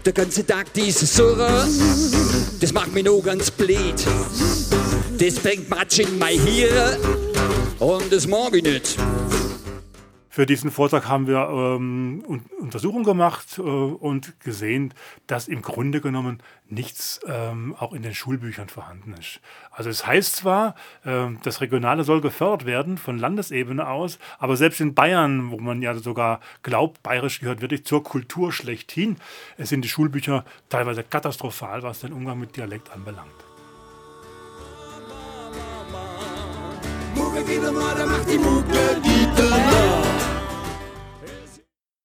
Der ganze Tag dieses Surren, das macht mich noch ganz blöd. Das bringt Matsch in mein Hirn und das mag ich nicht. Für diesen Vortrag haben wir Untersuchungen gemacht und gesehen, dass im Grunde genommen nichts auch in den Schulbüchern vorhanden ist. Also es heißt zwar, das Regionale soll gefördert werden von Landesebene aus, aber selbst in Bayern, wo man ja sogar glaubt, Bayerisch gehört wirklich zur Kultur schlechthin, es sind die Schulbücher teilweise katastrophal, was den Umgang mit Dialekt anbelangt. Mucke geht um, macht die Mucke, die